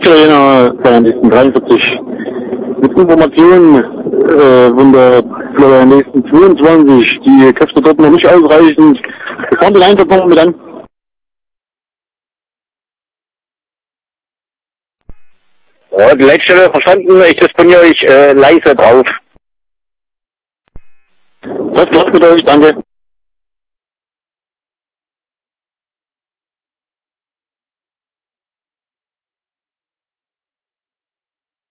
Trainer bei den nächsten 43 mit Informationen von der nächsten 22. Die Kräfte dort noch nicht ausreichend. Wir fahren den Einsatz noch mit an. Ja, die Leitstelle verstanden. Ich disponiere euch leise drauf. Das war's mit euch, danke.